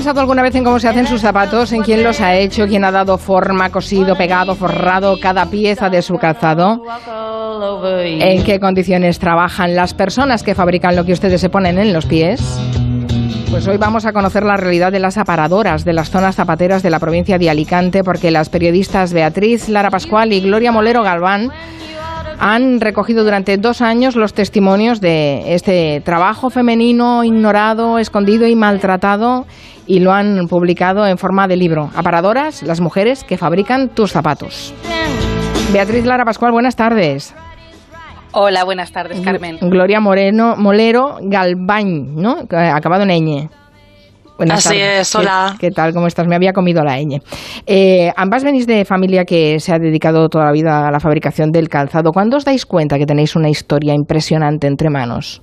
pensado alguna vez en cómo se hacen sus zapatos? ¿En quién los ha hecho? ¿Quién ha dado forma, cosido, pegado, forrado cada pieza de su calzado? ¿En qué condiciones trabajan las personas que fabrican lo que ustedes se ponen en los pies? Pues hoy vamos a conocer la realidad de las aparadoras de las zonas zapateras de la provincia de Alicante, porque las periodistas Beatriz Lara Pascual y Gloria Molero Galván han recogido durante 2 años los testimonios de este trabajo femenino ignorado, escondido y maltratado, y lo han publicado en forma de libro. Aparadoras, las mujeres que fabrican tus zapatos. Beatriz Lara Pascual, buenas tardes. Hola, buenas tardes, Carmen. Gloria Molero Galván, ¿no? Acabado en ñ. Buenas Así tardes. es, hola. ¿Qué tal? ¿Cómo estás? Me había comido la ñ. Ambas venís de familia que se ha dedicado toda la vida a la fabricación del calzado. ¿Cuándo os dais cuenta que tenéis una historia impresionante entre manos?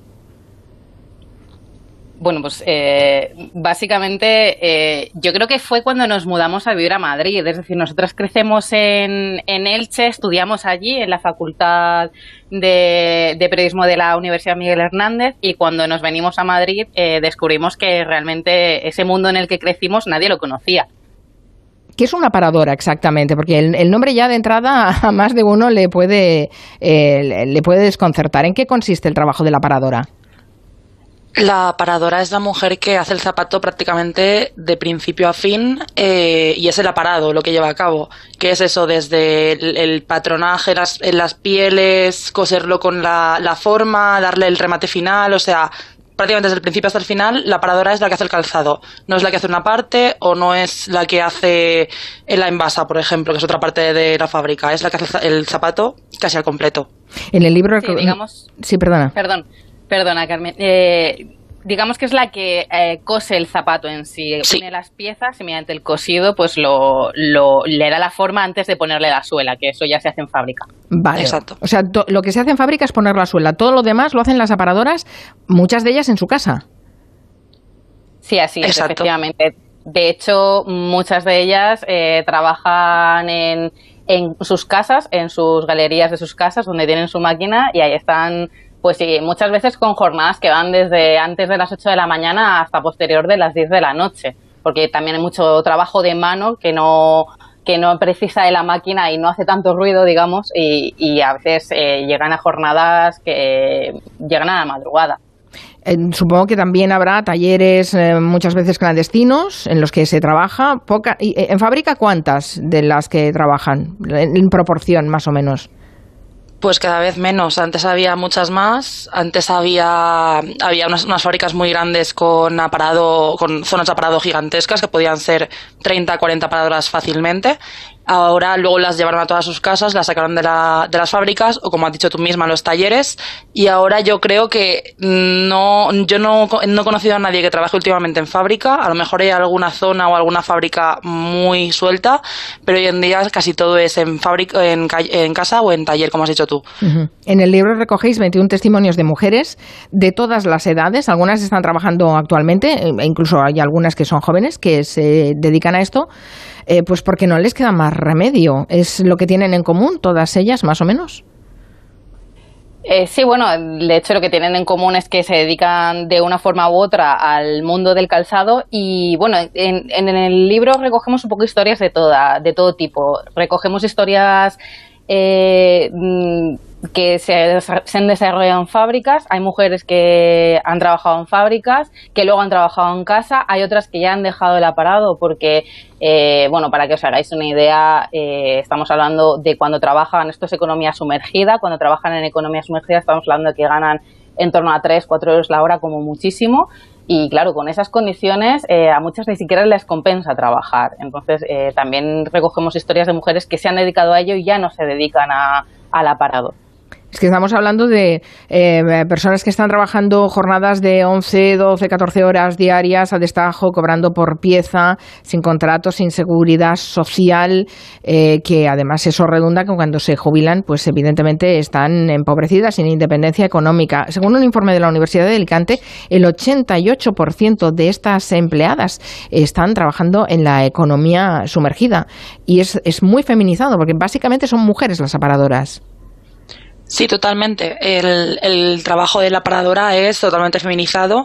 Bueno, pues básicamente yo creo que fue cuando nos mudamos a vivir a Madrid. Es decir, nosotras crecemos en Elche, estudiamos allí en la Facultad de Periodismo de la Universidad Miguel Hernández, y cuando nos venimos a Madrid descubrimos que realmente ese mundo en el que crecimos nadie lo conocía. ¿Qué es una aparadora exactamente? Porque el nombre ya de entrada a más de uno le puede desconcertar. ¿En qué consiste el trabajo de la aparadora? La aparadora es la mujer que hace el zapato prácticamente de principio a fin, y es el aparado lo que lleva a cabo, que es eso, desde el patronaje en las pieles, coserlo con la forma, darle el remate final, o sea, prácticamente desde el principio hasta el final. La aparadora es la que hace el calzado, no es la que hace una parte, o no es la que hace la envasa, por ejemplo, que es otra parte de la fábrica, es la que hace el zapato casi al completo. En el libro... Sí, digamos... Sí, perdona. Perdona, Carmen. Digamos que es la que cose el zapato en sí. Sí. Pone las piezas y mediante el cosido pues le da la forma antes de ponerle la suela, que eso ya se hace en fábrica. Vale. Exacto. O sea, lo que se hace en fábrica es poner la suela. Todo lo demás lo hacen las aparadoras, muchas de ellas en su casa. Sí, así es, Exacto. efectivamente. De hecho, muchas de ellas trabajan en sus casas, en sus galerías de sus casas, donde tienen su máquina, y ahí están... Pues sí, muchas veces con jornadas que van desde antes de las 8 de la mañana hasta posterior de las 10 de la noche, porque también hay mucho trabajo de mano que no precisa de la máquina y no hace tanto ruido, digamos, y a veces llegan a jornadas que llegan a la madrugada. Supongo que también habrá talleres muchas veces clandestinos en los que se trabaja. ¿En fábrica cuántas de las que trabajan? En proporción, más o menos. Pues cada vez menos. Antes había muchas más. Antes había unas fábricas muy grandes con zonas de aparado gigantescas que podían ser 30, 40 aparadoras fácilmente. Ahora luego las llevaron a todas sus casas, las sacaron de las fábricas, o como has dicho tú misma, los talleres. Y ahora yo creo que yo no he conocido a nadie que trabaje últimamente en fábrica. A lo mejor hay alguna zona o alguna fábrica muy suelta, pero hoy en día casi todo es en casa o en taller, como has dicho tú. Uh-huh. En el libro recogéis 21 testimonios de mujeres de todas las edades. Algunas están trabajando actualmente, e incluso hay algunas que son jóvenes que se dedican a esto. Pues porque no les queda más remedio. ¿Es lo que tienen en común todas ellas, más o menos? Sí, bueno, de hecho lo que tienen en común es que se dedican de una forma u otra al mundo del calzado, y bueno, en el libro recogemos un poco historias de todo tipo. Recogemos historias que se han desarrollado en fábricas. Hay mujeres que han trabajado en fábricas, que luego han trabajado en casa. Hay otras que ya han dejado el aparado porque, bueno, para que os hagáis una idea, estamos hablando de cuando trabajan, esto es economía sumergida, cuando trabajan en economía sumergida estamos hablando de que ganan en torno a 3-4 euros la hora como muchísimo. Y claro, con esas condiciones a muchas ni siquiera les compensa trabajar. Entonces también recogemos historias de mujeres que se han dedicado a ello y ya no se dedican al aparado. Es que estamos hablando de personas que están trabajando jornadas de 11, 12, 14 horas diarias a destajo, cobrando por pieza, sin contrato, sin seguridad social, que además eso redunda que cuando se jubilan, pues evidentemente están empobrecidas, sin independencia económica. Según un informe de la Universidad de Alicante, el 88% de estas empleadas están trabajando en la economía sumergida, y es muy feminizado, porque básicamente son mujeres las aparadoras. Sí, totalmente. El trabajo de la aparadora es totalmente feminizado,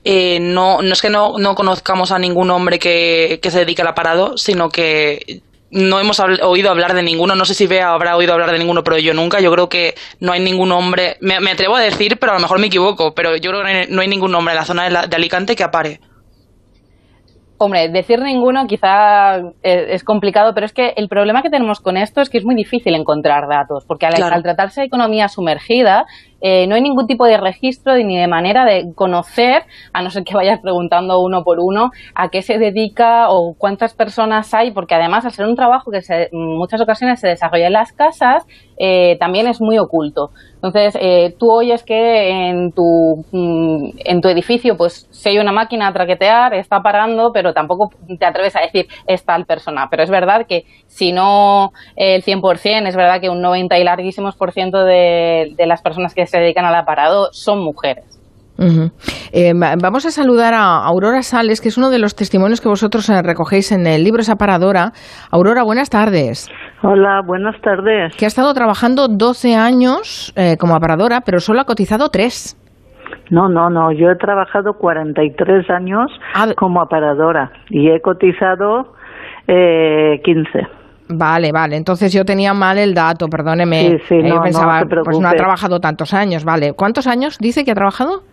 no es que no conozcamos a ningún hombre que se dedique al aparado, sino que no hemos oído hablar de ninguno. No sé si Bea habrá oído hablar de ninguno, pero yo nunca. Yo creo que no hay ningún hombre, me atrevo a decir, pero a lo mejor me equivoco, pero yo creo que no hay ningún hombre en la zona de Alicante que apare. Hombre, decir ninguno quizá es complicado, pero es que el problema que tenemos con esto es que es muy difícil encontrar datos, porque al tratarse de economía sumergida, no hay ningún tipo de registro ni de manera de conocer, a no ser que vayas preguntando uno por uno, a qué se dedica o cuántas personas hay, porque además al ser un trabajo que en muchas ocasiones se desarrolla en las casas, también es muy oculto. Entonces, tú oyes que en tu edificio, pues si hay una máquina a traquetear, está parando, pero tampoco te atreves a decir es tal persona. Pero es verdad que si no el 100%, es verdad que un 90 y larguísimos % de las personas que se dedican al aparado son mujeres. Uh-huh. Vamos a saludar a Aurora Sales, que es uno de los testimonios que vosotros recogéis en el libro, es aparadora. Aurora, buenas tardes. Hola, buenas tardes. Que ha estado trabajando 12 años como aparadora, pero solo ha cotizado 3. No, yo he trabajado 43 años como aparadora y he cotizado 15. Vale, entonces yo tenía mal el dato, perdóneme. Sí, yo pensaba, no te preocupes. Pues no ha trabajado tantos años, vale. ¿Cuántos años dice que ha trabajado?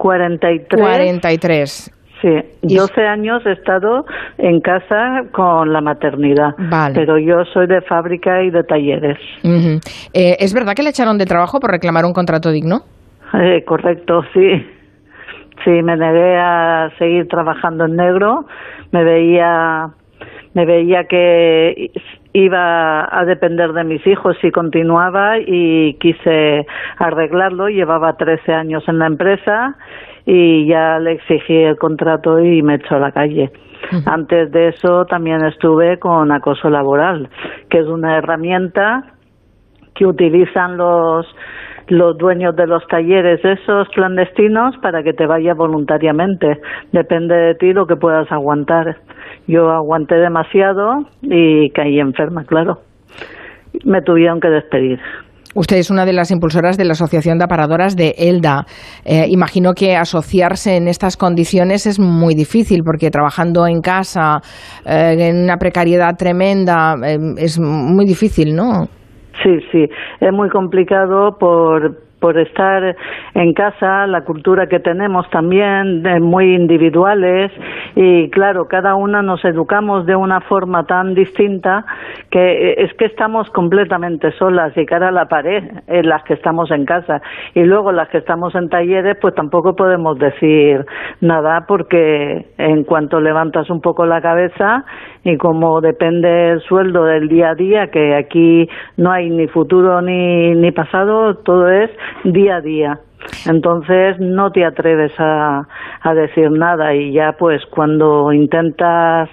43. Sí, 12 años he estado en casa con la maternidad, vale. Pero yo soy de fábrica y de talleres. Uh-huh. ¿Es verdad que le echaron de trabajo por reclamar un contrato digno? Correcto, sí. Sí, me negué a seguir trabajando en negro, me veía que iba a depender de mis hijos si continuaba y quise arreglarlo. Llevaba 13 años en la empresa y ya le exigí el contrato y me echó a la calle. Uh-huh. Antes de eso también estuve con acoso laboral, que es una herramienta que utilizan los dueños de los talleres esos clandestinos para que te vayas voluntariamente. Depende de ti lo que puedas aguantar. Yo aguanté demasiado y caí enferma, claro. Me tuvieron que despedir. Usted es una de las impulsoras de la Asociación de Aparadoras de Elda. Imagino que asociarse en estas condiciones es muy difícil, porque trabajando en casa, en una precariedad tremenda, es muy difícil, ¿no? Sí, es muy complicado por estar en casa, la cultura que tenemos también, muy individuales, y claro, cada una nos educamos de una forma tan distinta que es que estamos completamente solas y cara a la pared en las que estamos en casa, y luego las que estamos en talleres pues tampoco podemos decir nada, porque en cuanto levantas un poco la cabeza, y como depende el sueldo del día a día, que aquí no hay ni futuro ni pasado, todo es día a día. Entonces no te atreves a decir nada, y ya pues cuando intentas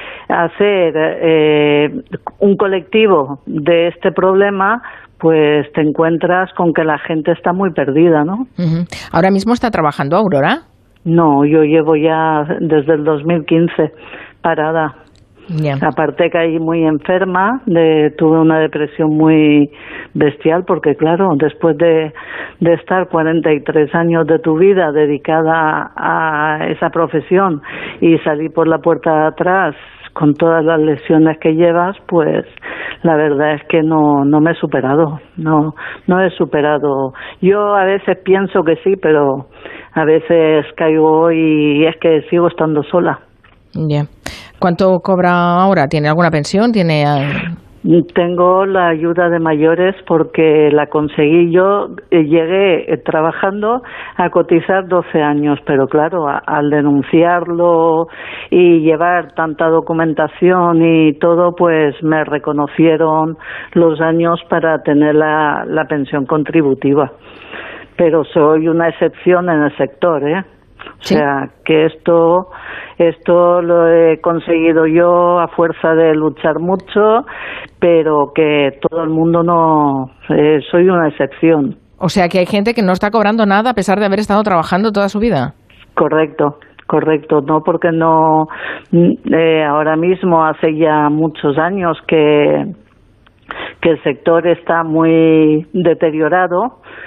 hacer un colectivo de este problema, pues te encuentras con que la gente está muy perdida, ¿no? Uh-huh. ¿Ahora mismo está trabajando, Aurora? No, yo llevo ya desde el 2015 parada. Yeah. Aparte caí muy enferma, tuve una depresión muy bestial, porque claro, después de estar 43 años de tu vida dedicada a esa profesión y salir por la puerta de atrás con todas las lesiones que llevas, pues la verdad es que no me he superado, no he superado. Yo a veces pienso que sí, pero a veces caigo y es que sigo estando sola. Yeah. ¿Cuánto cobra ahora? ¿Tiene alguna pensión? Tengo la ayuda de mayores porque la conseguí yo. Llegué trabajando a cotizar 12 años, pero claro, al denunciarlo y llevar tanta documentación y todo, pues me reconocieron los años para tener la pensión contributiva. Pero soy una excepción en el sector, ¿eh? O sea, que esto lo he conseguido yo a fuerza de luchar mucho, pero que todo el mundo no... soy una excepción. O sea, que hay gente que no está cobrando nada a pesar de haber estado trabajando toda su vida. Correcto, no, porque no... ahora mismo hace ya muchos años que el sector está muy deteriorado,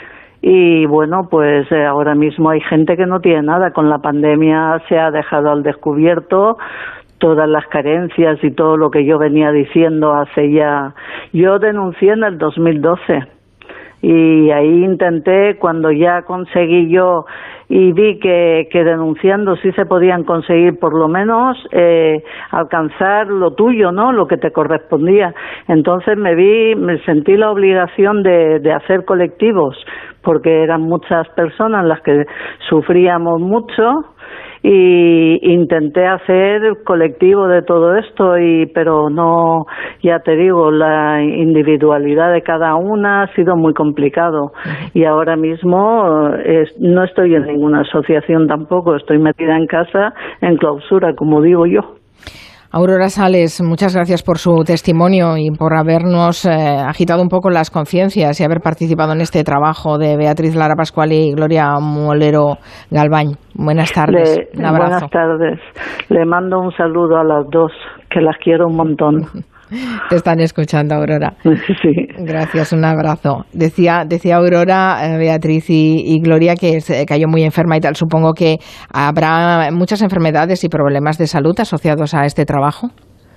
y bueno, pues ahora mismo hay gente que no tiene nada. Con la pandemia se ha dejado al descubierto todas las carencias y todo lo que yo venía diciendo hace ya... Yo denuncié en el 2012 y ahí intenté, cuando ya conseguí yo y vi que denunciando sí se podían conseguir por lo menos alcanzar lo tuyo, ¿no? Lo que te correspondía. Entonces me sentí la obligación de hacer colectivos, porque eran muchas personas las que sufríamos mucho, y intenté hacer colectivo de todo esto, pero no, ya te digo, la individualidad de cada una ha sido muy complicado, y ahora mismo no estoy en ninguna asociación tampoco, estoy metida en casa en clausura, como digo yo. Aurora Sales, muchas gracias por su testimonio y por habernos agitado un poco las conciencias y haber participado en este trabajo de Beatriz Lara Pascual y Gloria Molero Galván. Buenas tardes. Un abrazo. Buenas tardes. Le mando un saludo a las dos, que las quiero un montón. Te están escuchando, Aurora. Sí. Gracias, un abrazo. Decía Aurora, Beatriz y Gloria que cayó muy enferma y tal. Supongo que habrá muchas enfermedades y problemas de salud asociados a este trabajo.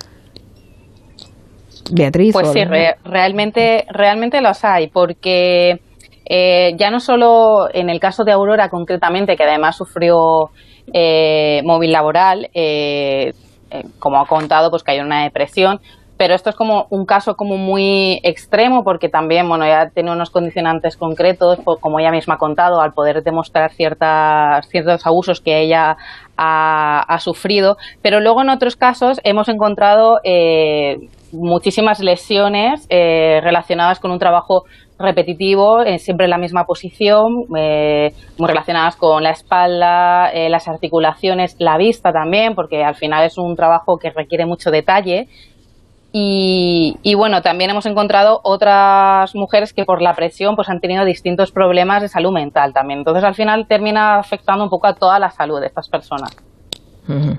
Beatriz. Pues sí, realmente los hay, porque ya no solo en el caso de Aurora concretamente, que además sufrió móvil laboral, como ha contado, pues cayó en una depresión. Pero esto es como un caso como muy extremo, porque también, bueno, ya tiene unos condicionantes concretos, como ella misma ha contado, al poder demostrar ciertos abusos que ella ha sufrido. Pero luego en otros casos hemos encontrado muchísimas lesiones relacionadas con un trabajo repetitivo, siempre en la misma posición, muy relacionadas con la espalda, las articulaciones, la vista también, porque al final es un trabajo que requiere mucho detalle. Y bueno, también hemos encontrado otras mujeres que por la presión pues han tenido distintos problemas de salud mental también. Entonces al final termina afectando un poco a toda la salud de estas personas. Uh-huh.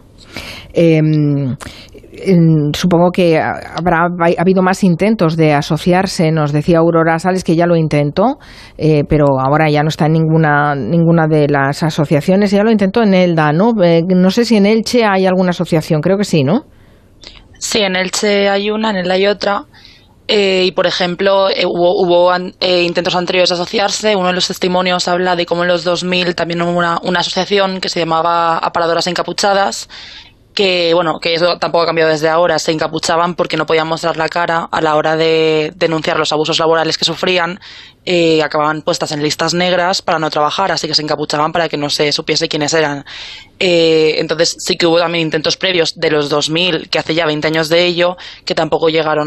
Supongo que ha habido más intentos de asociarse. Nos decía Aurora Sales que ya lo intentó, pero ahora ya no está en ninguna de las asociaciones. Ya lo intentó en Elda, ¿no? No sé si en Elche hay alguna asociación, creo que sí, ¿no? Sí, en Elche hay una, en Elda hay otra. Y, por ejemplo, hubo intentos anteriores de asociarse. Uno de los testimonios habla de cómo en los 2000 también hubo una asociación que se llamaba Aparadoras Encapuchadas, que eso tampoco ha cambiado desde ahora. Se encapuchaban porque no podían mostrar la cara a la hora de denunciar los abusos laborales que sufrían. Acababan puestas en listas negras para no trabajar, así que se encapuchaban para que no se supiese quiénes eran. Entonces sí que hubo también intentos previos de los 2000, que hace ya 20 años de ello, que tampoco llegaron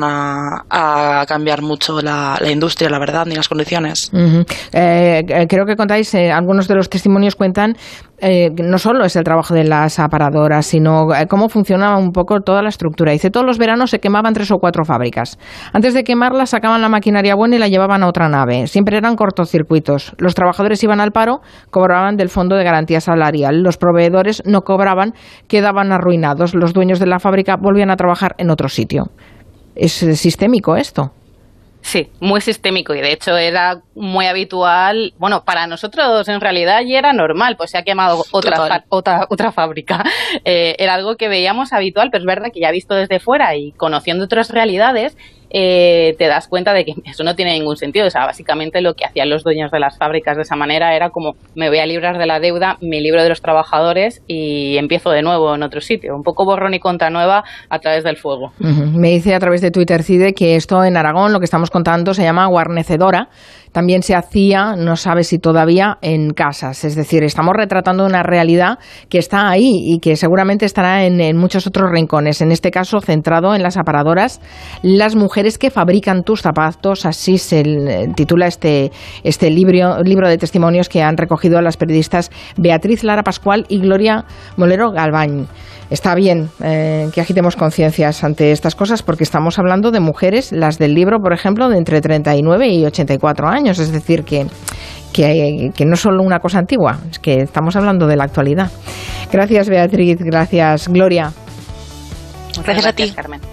a cambiar mucho la industria, la verdad, ni las condiciones. Uh-huh. Creo que contáis, algunos de los testimonios cuentan, no solo es el trabajo de las aparadoras, sino cómo funcionaba un poco toda la estructura. Dice, todos los veranos se quemaban 3 o 4 fábricas. Antes de quemarlas sacaban la maquinaria buena y la llevaban a otra nave. Siempre eran cortocircuitos. Los trabajadores iban al paro, cobraban del Fondo de Garantía Salarial. Los proveedores no cobraban, quedaban arruinados. Los dueños de la fábrica volvían a trabajar en otro sitio. ¿Es sistémico esto? Sí, muy sistémico, y de hecho era muy habitual. Bueno, para nosotros en realidad ya era normal, pues se ha quemado otra fábrica. Era algo que veíamos habitual, pero es verdad que ya visto desde fuera y conociendo otras realidades, te das cuenta de que eso no tiene ningún sentido. O sea, básicamente lo que hacían los dueños de las fábricas de esa manera era como, me voy a librar de la deuda, me libro de los trabajadores y empiezo de nuevo en otro sitio. Un poco borrón y cuenta nueva a través del fuego. Uh-huh. Me dice a través de Twitter Cide que esto en Aragón, lo que estamos contando, se llama guarnecedora. También se hacía, no sabe si todavía, en casas. Es decir, estamos retratando una realidad que está ahí y que seguramente estará en muchos otros rincones. En este caso, centrado en las aparadoras, las mujeres que fabrican tus zapatos. Así se titula este libro de testimonios que han recogido las periodistas Beatriz Lara Pascual y Gloria Molero Galván. Está bien que agitemos conciencias ante estas cosas, porque estamos hablando de mujeres, las del libro, por ejemplo, de entre 39 y 84 años. Es decir, que no es solo una cosa antigua, es que estamos hablando de la actualidad. Gracias, Beatriz. Gracias, Gloria. Gracias a ti, Carmen.